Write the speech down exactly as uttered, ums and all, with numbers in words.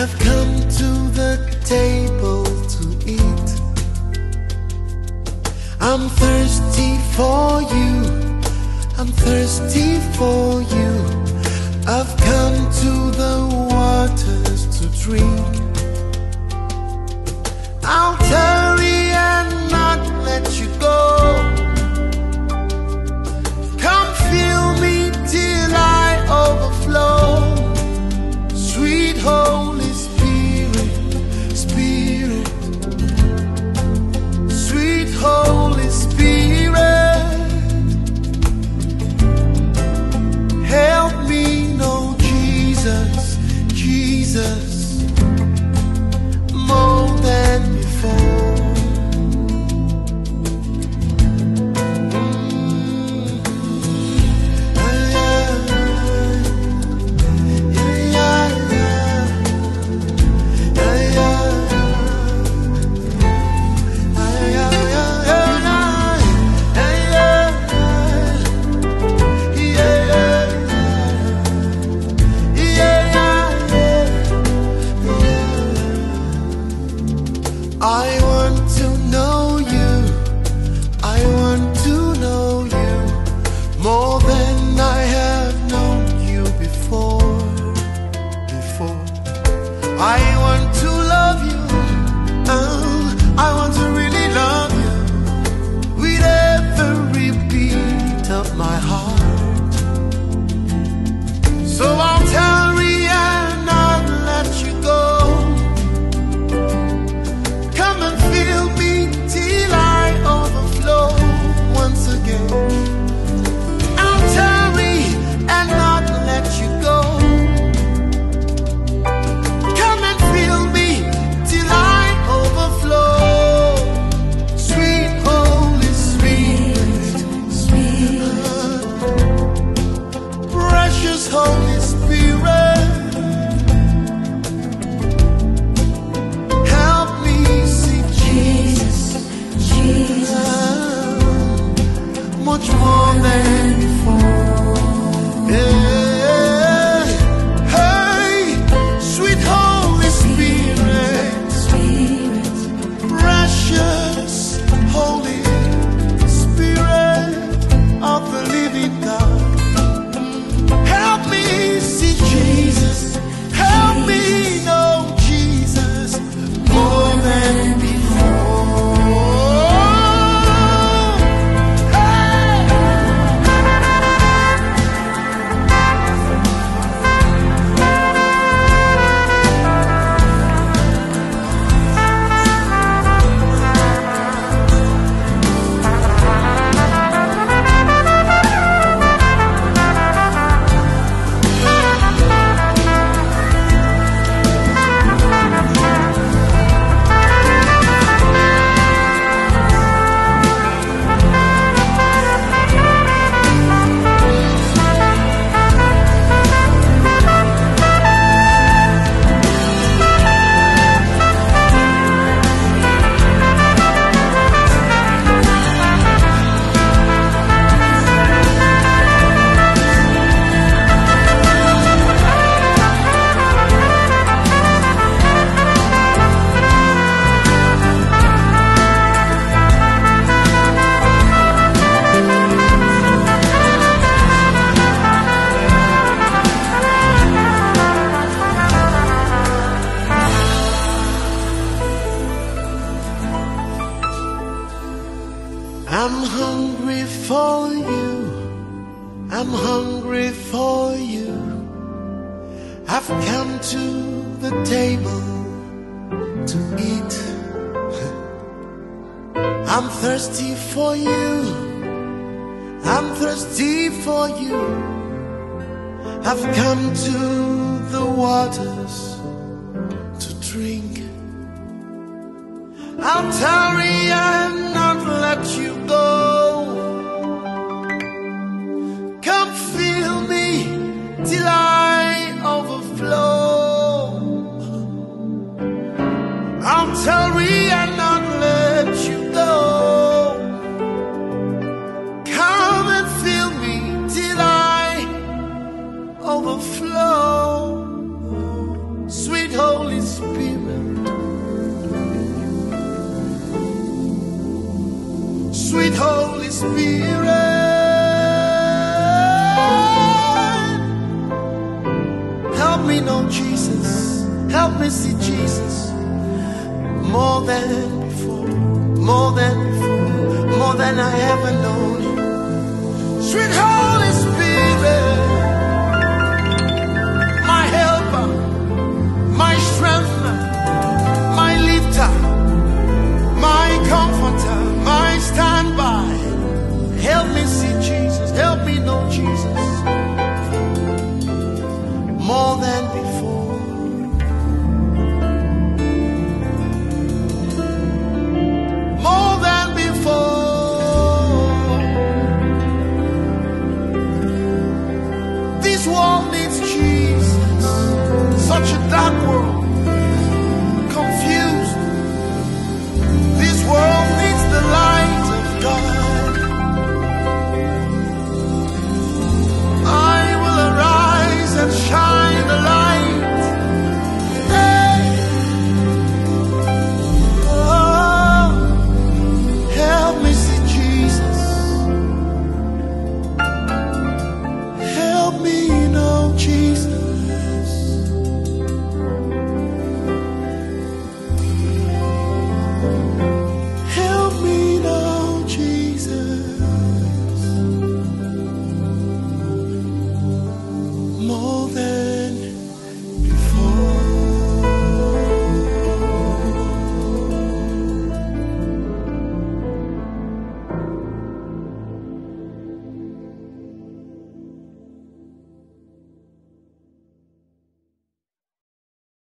I've come to the table to eat. I'm thirsty for you, I'm thirsty for you. I've come to the waters to drink. I'll tarry and not let you go. Come fill me till I overflow. Sweet Holy Spirit, Spirit, sweet Holy Spirit, help me know Jesus, Jesus, more than before. I want to know you, I want to know you more than I have known you before, before. I want to love you, oh, I want to really love you with every beat of my heart. So I'll tarry and not let you go. I'll tarry and not let you go. Come and fill me till I overflow. Sweet Holy Spirit, precious Holy Spirit, help me see Jesus, Jesus, much more than before. Hey, hey, sweet Holy Spirit, Spirit, precious Holy Spirit of the living God, help me see Jesus, help me know Jesus more than before. I'm hungry for you, I'm hungry for you. I've come to the table to eat. I'm thirsty for you, I'm thirsty for you. I've come to the waters to drink. I'll tarry and not let you go. Come fill me till I overflow. I'll tarry and not let you go. Come and fill me till I overflow. Sweet Holy Spirit, help me know Jesus. Help me see Jesus more than before, more than before, more than I ever known you. Sweet Holy Spirit, my helper, my strengthener, my lifter, my comforter, my standby. Help me see Jesus, help me know Jesus more than before. More than before. This world needs Jesus. Such a dark world.